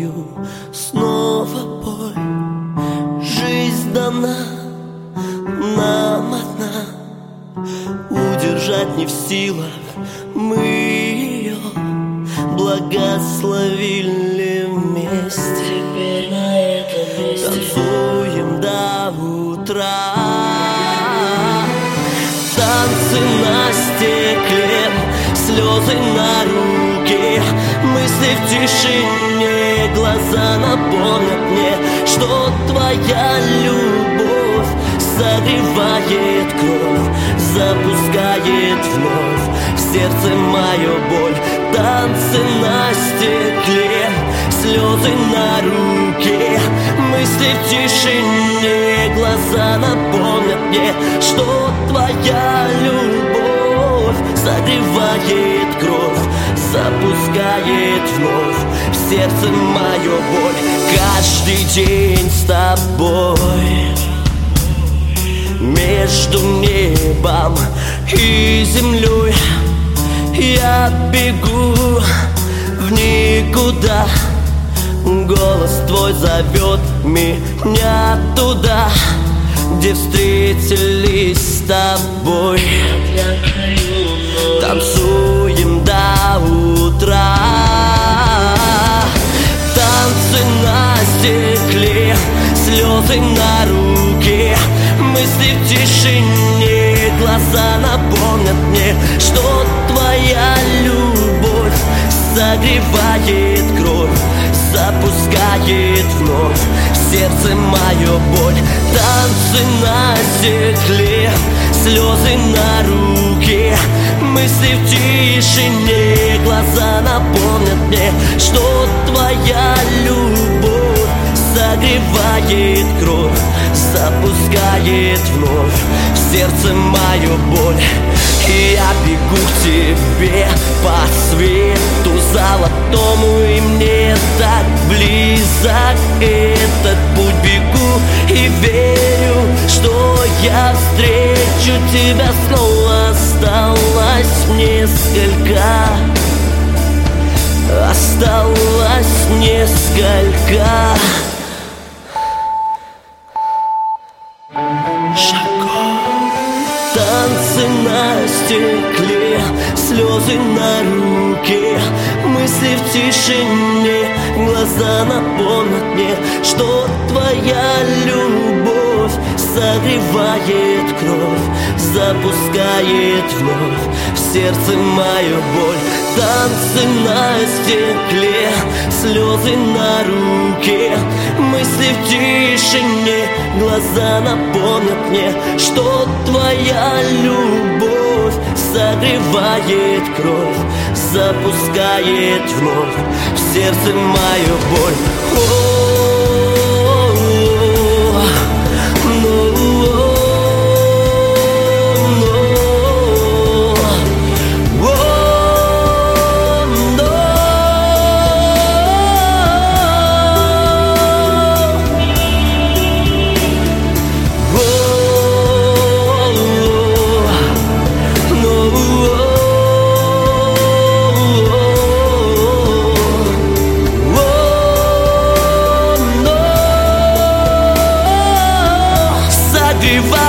тобою снова бой. Жизнь дана нам одна, удержать не в силах мы ее, благословили вместе. Теперь на этом месте танцуем до утра. Танцы на стекле, слезы на руке, мысли в тишине, глаза напомнят мне, что твоя любовь согревает кровь, запускает вновь в сердце мою боль. Танцы на стекле, слезы на руке, мысли в тишине, глаза напомнят мне, что твоя любовь согревает кровь, запускает вновь в сердце мою боль. Каждый день с тобой, между небом и землей я бегу в никуда. Голос твой зовет меня туда, где встретились с тобой. Танцуем до утра. Танцы на стекле, слезы на руке, мысли в тишине, глаза напомнят мне, что твоя любовь согревает кровь, запускает вновь в сердце мою боль. Танцы на стекле, слезы на руке, мысли в тишине, глаза напомнят мне, что твоя любовь согревает кровь, запускает вновь в сердце мою боль. И я бегу к тебе по свету золотому, и мне так близок этот путь. Бегу и верю, что я встречу тебя снова. Осталось несколько, осталось несколько шагов. Танцы на стекле, слезы на руке, мысли в тишине, глаза напомнят мне, что твоя любовь согревает кровь, запускает вновь в сердце мою боль. Танцы на стекле, слезы на руке, мысли в тишине, глаза напомнят мне, что твоя любовь согревает кровь, запускает вновь в сердце мою боль. Согревает